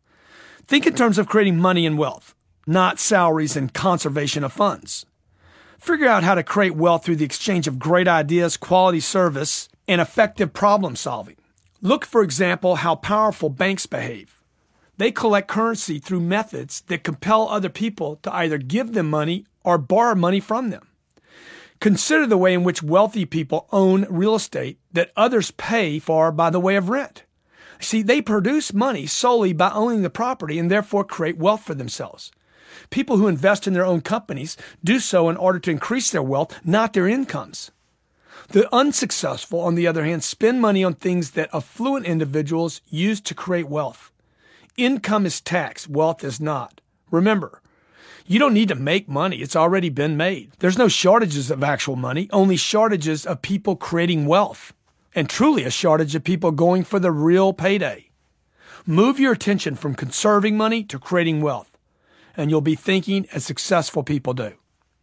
Think in terms of creating money and wealth, not salaries and conservation of funds. Figure out how to create wealth through the exchange of great ideas, quality service, and effective problem solving. Look, for example, how powerful banks behave. They collect currency through methods that compel other people to either give them money or borrow money from them. Consider the way in which wealthy people own real estate that others pay for by the way of rent. See, they produce money solely by owning the property and therefore create wealth for themselves. People who invest in their own companies do so in order to increase their wealth, not their incomes. The unsuccessful, on the other hand, spend money on things that affluent individuals use to create wealth. Income is taxed, wealth is not. Remember, you don't need to make money. It's already been made. There's no shortages of actual money, only shortages of people creating wealth. And truly a shortage of people going for the real payday. Move your attention from conserving money to creating wealth, and you'll be thinking as successful people do.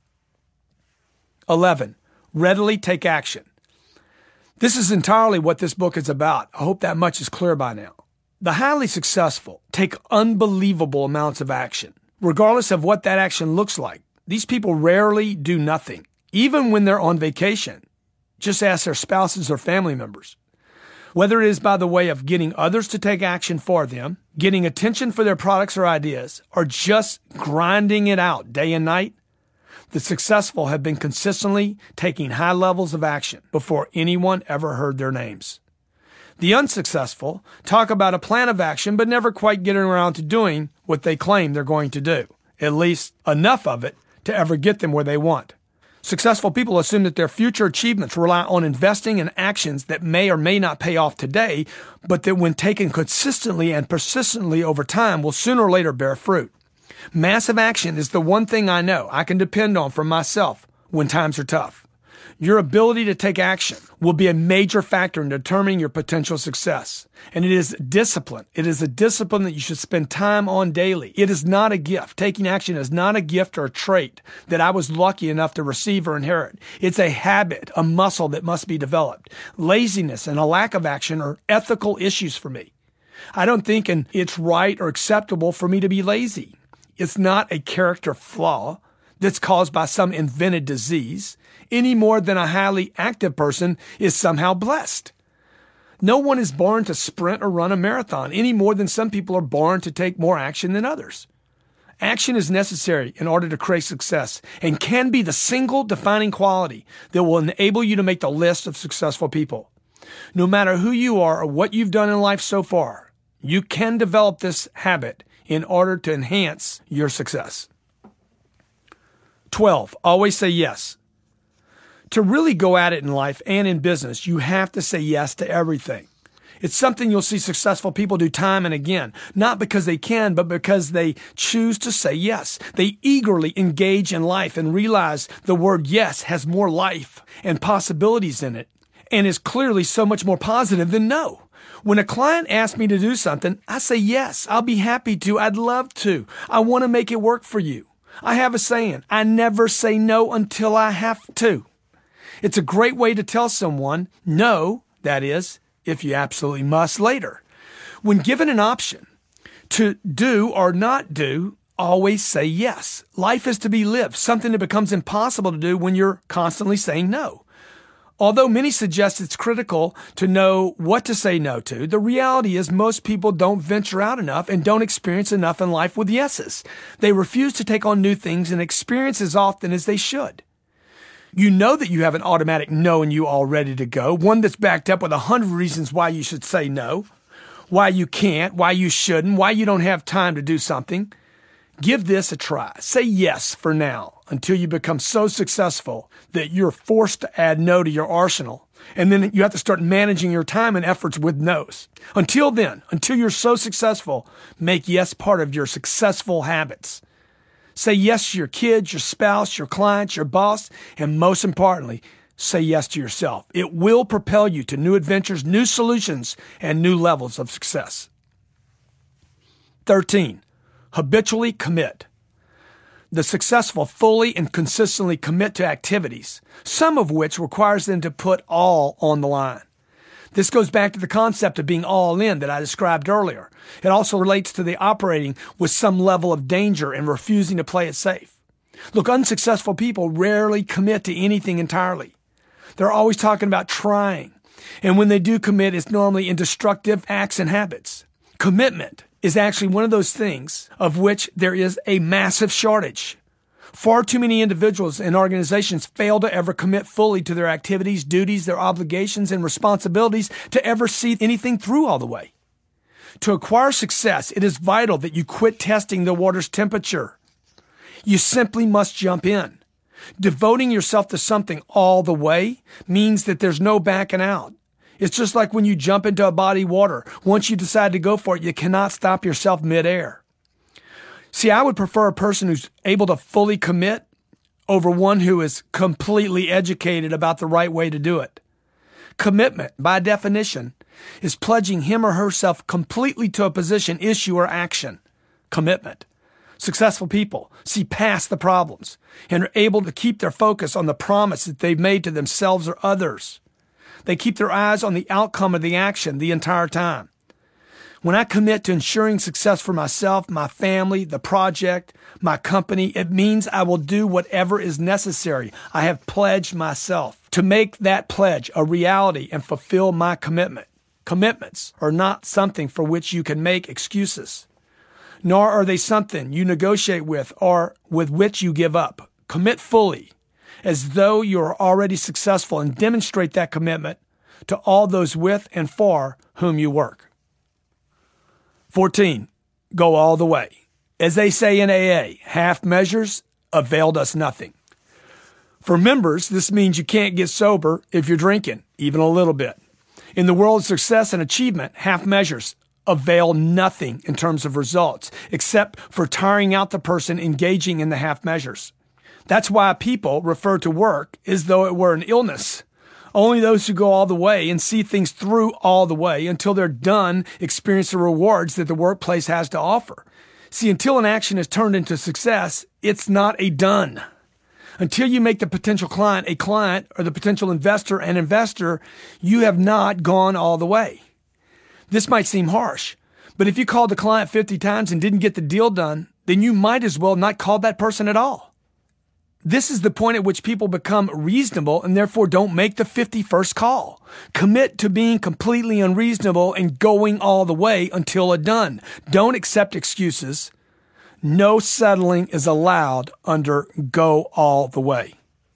11. Readily take action. This is entirely what this book is about. I hope that much is clear by now. The highly successful take unbelievable amounts of action, regardless of what that action looks like. These people rarely do nothing, even when they're on vacation. Just ask their spouses or family members. Whether it is by the way of getting others to take action for them, getting attention for their products or ideas, or just grinding it out day and night, the successful have been consistently taking high levels of action before anyone ever heard their names. The unsuccessful talk about a plan of action but never quite getting around to doing what they claim they're going to do, at least enough of it to ever get them where they want. Successful people assume that their future achievements rely on investing in actions that may or may not pay off today, but that when taken consistently and persistently over time will sooner or later bear fruit. Massive action is the one thing I know I can depend on for myself when times are tough. Your ability to take action will be a major factor in determining your potential success. And it is discipline. It is a discipline that you should spend time on daily. It is not a gift. Taking action is not a gift or a trait that I was lucky enough to receive or inherit. It's a habit, a muscle that must be developed. Laziness and a lack of action are ethical issues for me. I don't think it's right or acceptable for me to be lazy. It's not a character flaw that's caused by some invented disease, any more than a highly active person is somehow blessed. No one is born to sprint or run a marathon any more than some people are born to take more action than others. Action is necessary in order to create success and can be the single defining quality that will enable you to make the list of successful people. No matter who you are or what you've done in life so far, you can develop this habit in order to enhance your success. 12, always say yes. To really go at it in life and in business, you have to say yes to everything. It's something you'll see successful people do time and again, not because they can, but because they choose to say yes. They eagerly engage in life and realize the word yes has more life and possibilities in it and is clearly so much more positive than no. When a client asks me to do something, I say yes. I'll be happy to. I'd love to. I want to make it work for you. I have a saying, I never say no until I have to. It's a great way to tell someone no, that is, if you absolutely must later. When given an option to do or not do, always say yes. Life is to be lived, something that becomes impossible to do when you're constantly saying no. Although many suggest it's critical to know what to say no to, the reality is most people don't venture out enough and don't experience enough in life with yeses. They refuse to take on new things and experience as often as they should. You know that you have an automatic no in you all ready to go, one that's backed up with 100 reasons why you should say no, why you can't, why you shouldn't, why you don't have time to do something. Give this a try. Say yes for now until you become so successful that you're forced to add no to your arsenal. And then you have to start managing your time and efforts with no's. Until then, until you're so successful, make yes part of your successful habits. Say yes to your kids, your spouse, your clients, your boss, and most importantly, say yes to yourself. It will propel you to new adventures, new solutions, and new levels of success. 13, habitually commit. The successful fully and consistently commit to activities, some of which requires them to put all on the line. This goes back to the concept of being all in that I described earlier. It also relates to the operating with some level of danger and refusing to play it safe. Look, unsuccessful people rarely commit to anything entirely. They're always talking about trying. And when they do commit, it's normally in destructive acts and habits. Commitment is actually one of those things of which there is a massive shortage. Far too many individuals and organizations fail to ever commit fully to their activities, duties, their obligations, and responsibilities to ever see anything through all the way. To acquire success, it is vital that you quit testing the water's temperature. You simply must jump in. Devoting yourself to something all the way means that there's no backing out. It's just like when you jump into a body of water. Once you decide to go for it, you cannot stop yourself midair. See, I would prefer a person who's able to fully commit over one who is completely educated about the right way to do it. Commitment, by definition, is pledging him or herself completely to a position, issue, or action. Commitment. Successful people see past the problems and are able to keep their focus on the promise that they've made to themselves or others. They keep their eyes on the outcome of the action the entire time. When I commit to ensuring success for myself, my family, the project, my company, it means I will do whatever is necessary. I have pledged myself to make that pledge a reality and fulfill my commitment. Commitments are not something for which you can make excuses, nor are they something you negotiate with or with which you give up. Commit fully, as though you are already successful, and demonstrate that commitment to all those with and for whom you work. 14, go all the way. As they say in AA, half measures availed us nothing. For members, this means you can't get sober if you're drinking, even a little bit. In the world of success and achievement, half measures avail nothing in terms of results, except for tiring out the person engaging in the half measures. That's why people refer to work as though it were an illness. Only those who go all the way and see things through all the way until they're done experience the rewards that the workplace has to offer. See, until an action is turned into success, it's not a done. Until you make the potential client a client or the potential investor an investor, you have not gone all the way. This might seem harsh, but if you called the client 50 times and didn't get the deal done, then you might as well not call that person at all. This is the point at which people become reasonable and therefore don't make the 51st call. Commit to being completely unreasonable and going all the way until it's done. Don't accept excuses. No settling is allowed under go all the way.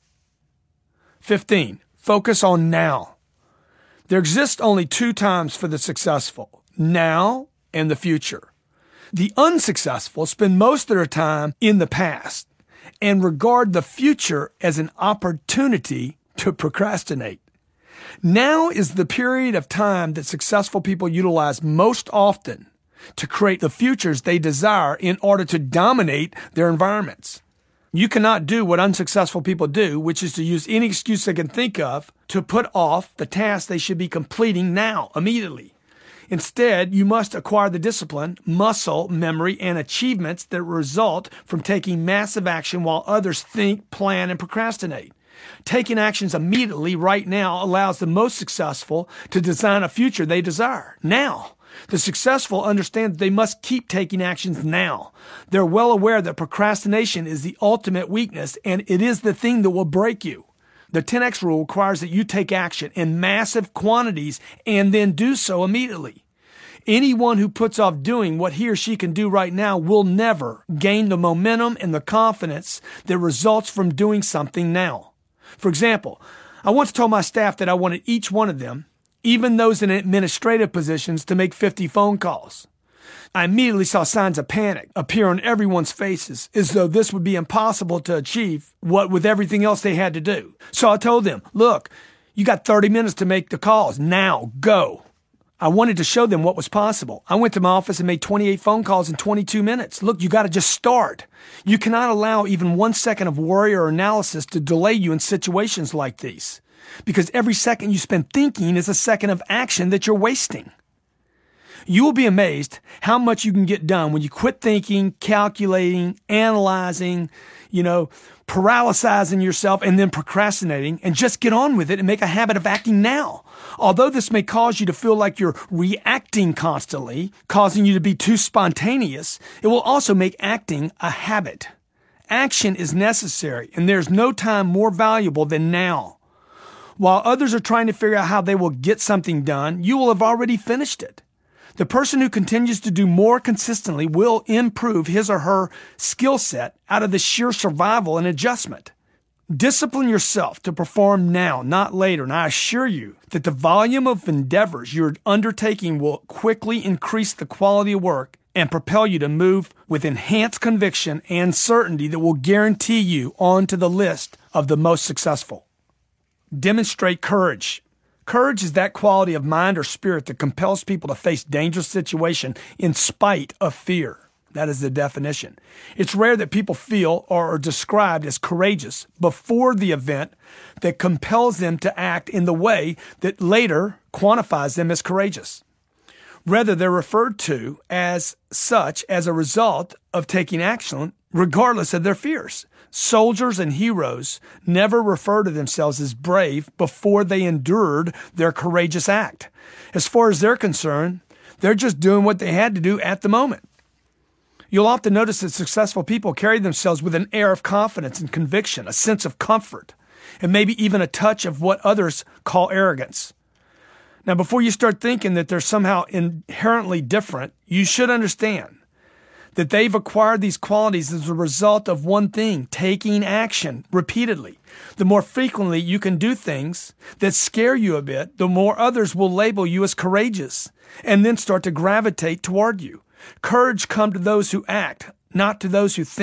15. Focus on now. There exist only two times for the successful, now and the future. The unsuccessful spend most of their time in the past and regard the future as an opportunity to procrastinate. Now is the period of time that successful people utilize most often to create the futures they desire in order to dominate their environments. You cannot do what unsuccessful people do, which is to use any excuse they can think of to put off the task they should be completing now, immediately. Instead, you must acquire the discipline, muscle, memory, and achievements that result from taking massive action while others think, plan, and procrastinate. Taking actions immediately right now allows the most successful to design a future they desire now. The successful understand that they must keep taking actions now. They're well aware that procrastination is the ultimate weakness, and it is the thing that will break you. The 10X rule requires that you take action in massive quantities and then do so immediately. Anyone who puts off doing what he or she can do right now will never gain the momentum and the confidence that results from doing something now. For example, I once told my staff that I wanted each one of them, even those in administrative positions, to make 50 phone calls. I immediately saw signs of panic appear on everyone's faces, as though this would be impossible to achieve, what with everything else they had to do. So I told them, look, you got 30 minutes to make the calls. Now, go. I wanted to show them what was possible. I went to my office and made 28 phone calls in 22 minutes. Look, you got to just start. You cannot allow even 1 second of worry or analysis to delay you in situations like these, because every second you spend thinking is a second of action that you're wasting. You will be amazed how much you can get done when you quit thinking, calculating, analyzing, paralyzing yourself and then procrastinating, and just get on with it and make a habit of acting now. Although this may cause you to feel like you're reacting constantly, causing you to be too spontaneous, it will also make acting a habit. Action is necessary, and there's no time more valuable than now. While others are trying to figure out how they will get something done, you will have already finished it. The person who continues to do more consistently will improve his or her skill set out of the sheer survival and adjustment. Discipline yourself to perform now, not later, and I assure you that the volume of endeavors you're undertaking will quickly increase the quality of work and propel you to move with enhanced conviction and certainty that will guarantee you onto the list of the most successful. Demonstrate courage. Courage is that quality of mind or spirit that compels people to face dangerous situations in spite of fear. That is the definition. It's rare that people feel or are described as courageous before the event that compels them to act in the way that later quantifies them as courageous. Rather, they're referred to as such as a result of taking action regardless of their fears. Soldiers and heroes never refer to themselves as brave before they endured their courageous act. As far as they're concerned, they're just doing what they had to do at the moment. You'll often notice that successful people carry themselves with an air of confidence and conviction, a sense of comfort, and maybe even a touch of what others call arrogance. Now, before you start thinking that they're somehow inherently different, you should understand that they've acquired these qualities as a result of one thing: taking action repeatedly. The more frequently you can do things that scare you a bit, the more others will label you as courageous and then start to gravitate toward you. Courage comes to those who act, not to those who think,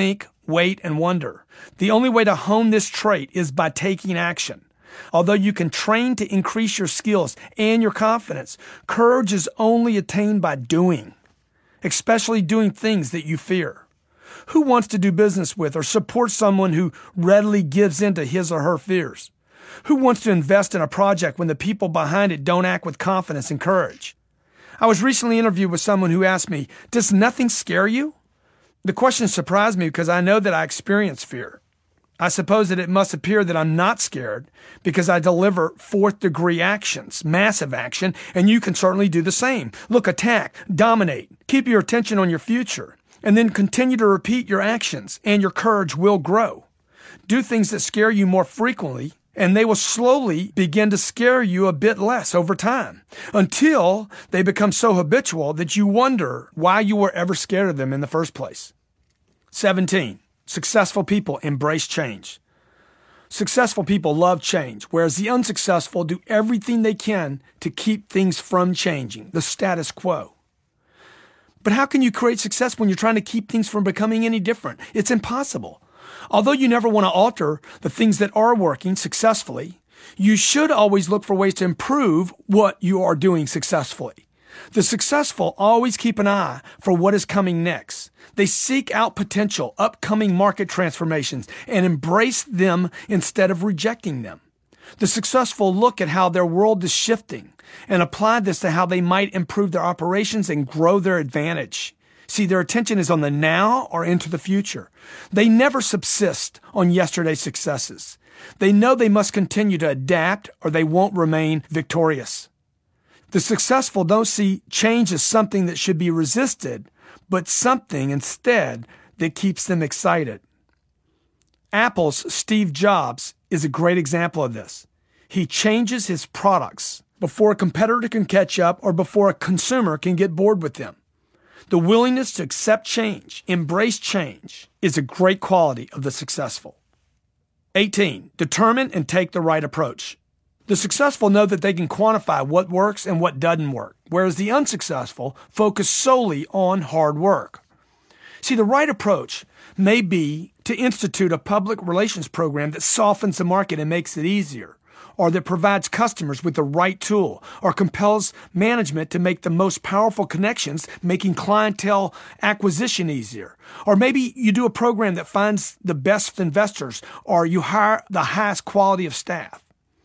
wait, and wonder. The only way to hone this trait is by taking action. Although you can train to increase your skills and your confidence, courage is only attained by doing, especially doing things that you fear. Who wants to do business with or support someone who readily gives in to his or her fears? Who wants to invest in a project when the people behind it don't act with confidence and courage? I was recently interviewed with someone who asked me, "Does nothing scare you?" The question surprised me because I know that I experience fear. I suppose that it must appear that I'm not scared because I deliver fourth-degree actions, massive action, and you can certainly do the same. Look, attack, dominate, keep your attention on your future, and then continue to repeat your actions, and your courage will grow. Do things that scare you more frequently, and they will slowly begin to scare you a bit less over time, until they become so habitual that you wonder why you were ever scared of them in the first place. 17. Successful people embrace change. Successful people love change, whereas the unsuccessful do everything they can to keep things from changing, the status quo. But how can you create success when you're trying to keep things from becoming any different? It's impossible. Although you never want to alter the things that are working successfully, you should always look for ways to improve what you are doing successfully. The successful always keep an eye for what is coming next. They seek out potential, upcoming market transformations and embrace them instead of rejecting them. The successful look at how their world is shifting and apply this to how they might improve their operations and grow their advantage. See, their attention is on the now or into the future. They never subsist on yesterday's successes. They know they must continue to adapt or they won't remain victorious. The successful don't see change as something that should be resisted, but something instead that keeps them excited. Apple's Steve Jobs is a great example of this. He changes his products before a competitor can catch up or before a consumer can get bored with them. The willingness to accept change, embrace change, is a great quality of the successful. 18. Determine and take the right approach. The successful know that they can quantify what works and what doesn't work, whereas the unsuccessful focus solely on hard work. See, the right approach may be to institute a public relations program that softens the market and makes it easier, or that provides customers with the right tool, or compels management to make the most powerful connections, making clientele acquisition easier. Or maybe you do a program that finds the best investors, or you hire the highest quality of staff.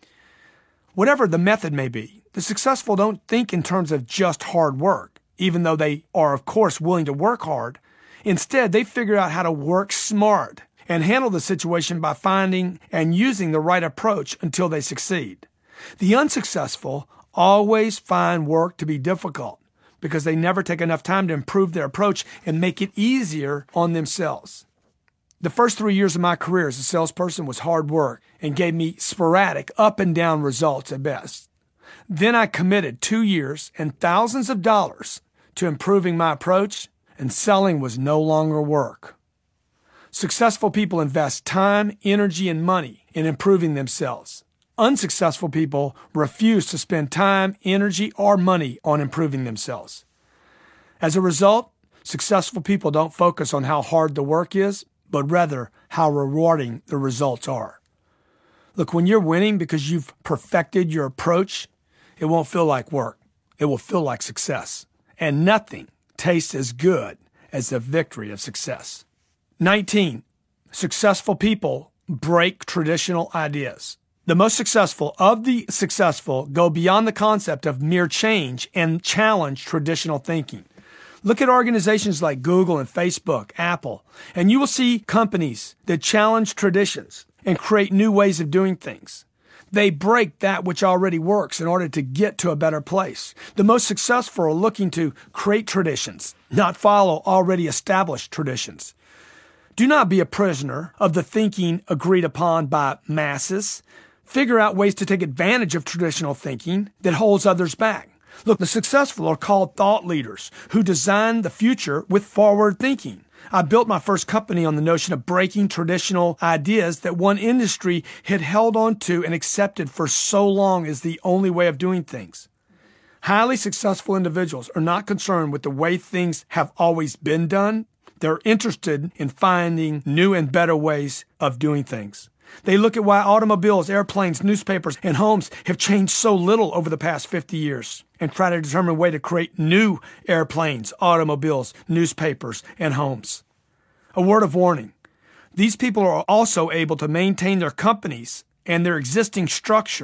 Whatever the method may be, the successful don't think in terms of just hard work, even though they are, of course, willing to work hard. Instead, they figure out how to work smart and handle the situation by finding and using the right approach until they succeed. The unsuccessful always find work to be difficult because they never take enough time to improve their approach and make it easier on themselves. The first 3 years of my career as a salesperson was hard work and gave me sporadic up and down results at best. Then I committed 2 years and thousands of dollars to improving my approach, and selling was no longer work. Successful people invest time, energy, and money in improving themselves. Unsuccessful people refuse to spend time, energy, or money on improving themselves. As a result, successful people don't focus on how hard the work is, but rather how rewarding the results are. Look, when you're winning because you've perfected your approach, it won't feel like work. It will feel like success. And nothing tastes as good as the victory of success. 19. Successful people break traditional ideas. The most successful of the successful go beyond the concept of mere change and challenge traditional thinking. Look at organizations like Google and Facebook, Apple, and you will see companies that challenge traditions and create new ways of doing things. They break that which already works in order to get to a better place. The most successful are looking to create traditions, not follow already established traditions. Do not be a prisoner of the thinking agreed upon by masses. Figure out ways to take advantage of traditional thinking that holds others back. Look, the successful are called thought leaders who design the future with forward thinking. I built my first company on the notion of breaking traditional ideas that one industry had held on to and accepted for so long as the only way of doing things. Highly successful individuals are not concerned with the way things have always been done, They're interested in finding new and better ways of doing things. They look at why automobiles, airplanes, newspapers, and homes have changed so little over the past 50 years and try to determine a way to create new airplanes, automobiles, newspapers, and homes. A word of warning. These people are also able to maintain their companies and their existing structure